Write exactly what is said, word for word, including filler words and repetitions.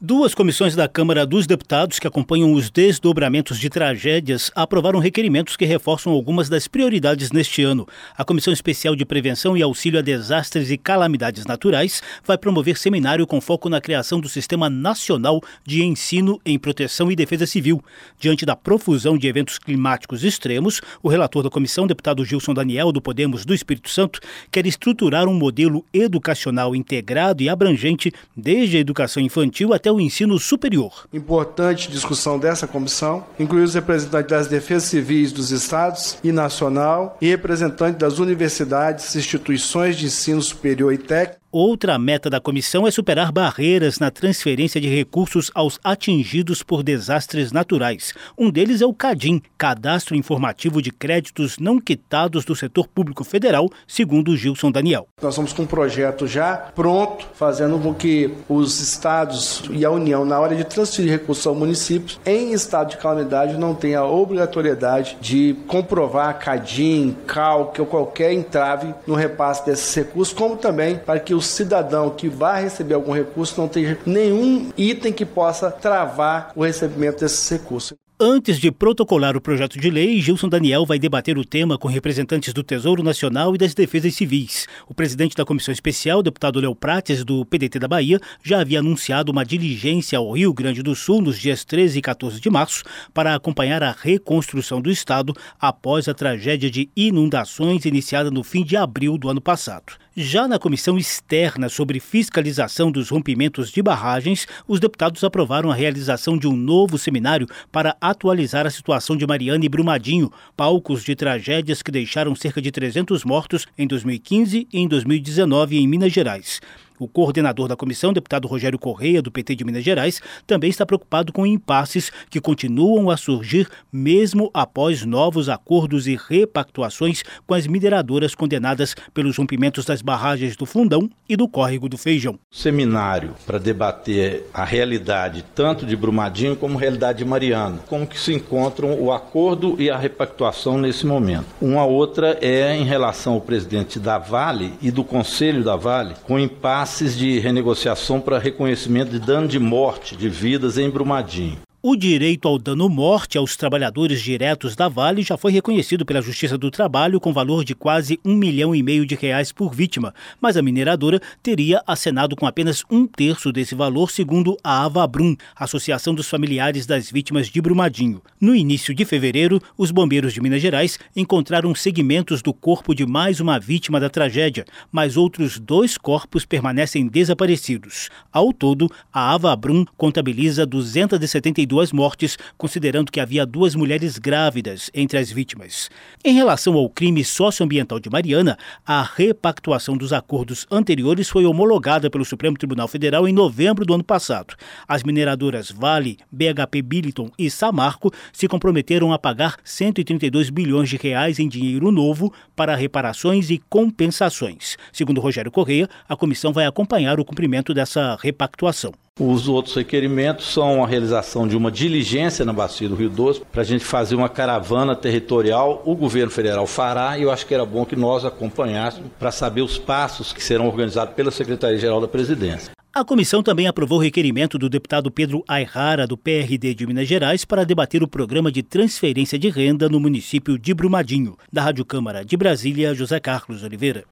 Duas comissões da Câmara dos Deputados que acompanham os desdobramentos de tragédias aprovaram requerimentos que reforçam algumas das prioridades neste ano. A Comissão Especial de Prevenção e Auxílio a Desastres e Calamidades Naturais vai promover seminário com foco na criação do Sistema Nacional de Ensino em Proteção e Defesa Civil. Diante da profusão de eventos climáticos extremos, o relator da comissão, deputado Gilson Daniel, do Podemos do Espírito Santo, quer estruturar um modelo educacional integrado e abrangente desde a educação infantil até o ensino superior. Importante discussão dessa comissão, incluir os representantes das defesas civis dos estados e nacional e representantes das universidades, instituições de ensino superior e técnico. Outra meta da comissão é superar barreiras na transferência de recursos aos atingidos por desastres naturais. Um deles é o CADIM, Cadastro Informativo de Créditos Não Quitados do Setor Público Federal, segundo Gilson Daniel. Nós estamos com um projeto já pronto, fazendo com que os estados e a União, na hora de transferir recursos ao município, em estado de calamidade, não tenha a obrigatoriedade de comprovar CADIM, C A L, ou qualquer entrave no repasse desses recursos, como também para que o o cidadão que vai receber algum recurso não tenha nenhum item que possa travar o recebimento desses recursos. Antes de protocolar o projeto de lei, Gilson Daniel vai debater o tema com representantes do Tesouro Nacional e das Defesas Civis. O presidente da Comissão Especial, deputado Léo Prates, do P D T da Bahia, já havia anunciado uma diligência ao Rio Grande do Sul nos dias treze e quatorze de março para acompanhar a reconstrução do estado após a tragédia de inundações iniciada no fim de abril do ano passado. Já na comissão externa sobre fiscalização dos rompimentos de barragens, os deputados aprovaram a realização de um novo seminário para atualizar a situação de Mariana e Brumadinho, palcos de tragédias que deixaram cerca de trezentos mortos em dois mil e quinze e em dois mil e dezenove em Minas Gerais. O coordenador da comissão, deputado Rogério Correia, do P T de Minas Gerais, também está preocupado com impasses que continuam a surgir mesmo após novos acordos e repactuações com as mineradoras condenadas pelos rompimentos das barragens do Fundão e do Córrego do Feijão. Seminário para debater a realidade tanto de Brumadinho como a realidade de Mariana, como que se encontram o acordo e a repactuação nesse momento. Uma outra é em relação ao presidente da Vale e do Conselho da Vale, com impasse de renegociação para reconhecimento de dano de morte de vidas em Brumadinho. O direito ao dano-morte aos trabalhadores diretos da Vale já foi reconhecido pela Justiça do Trabalho com valor de quase um milhão e meio de reais por vítima, mas a mineradora teria acenado com apenas um terço desse valor, segundo a Avabrum, Associação dos Familiares das Vítimas de Brumadinho. No início de fevereiro, os bombeiros de Minas Gerais encontraram segmentos do corpo de mais uma vítima da tragédia, mas outros dois corpos permanecem desaparecidos. Ao todo, a Avabrum contabiliza duzentas e setenta e duas mortes, considerando que havia duas mulheres grávidas entre as vítimas. Em relação ao crime socioambiental de Mariana, a repactuação dos acordos anteriores foi homologada pelo Supremo Tribunal Federal em novembro do ano passado. As mineradoras Vale, B H P Billiton e Samarco se comprometeram a pagar cento e trinta e dois bilhões de reais em dinheiro novo para reparações e compensações. Segundo Rogério Correia, a comissão vai acompanhar o cumprimento dessa repactuação. Os outros requerimentos são a realização de uma diligência na Bacia do Rio Doce para a gente fazer uma caravana territorial. O governo federal fará e eu acho que era bom que nós acompanhássemos para saber os passos que serão organizados pela Secretaria-Geral da Presidência. A comissão também aprovou o requerimento do deputado Pedro Ayrara, do P R D de Minas Gerais, para debater o programa de transferência de renda no município de Brumadinho. Da Rádio Câmara de Brasília, José Carlos Oliveira.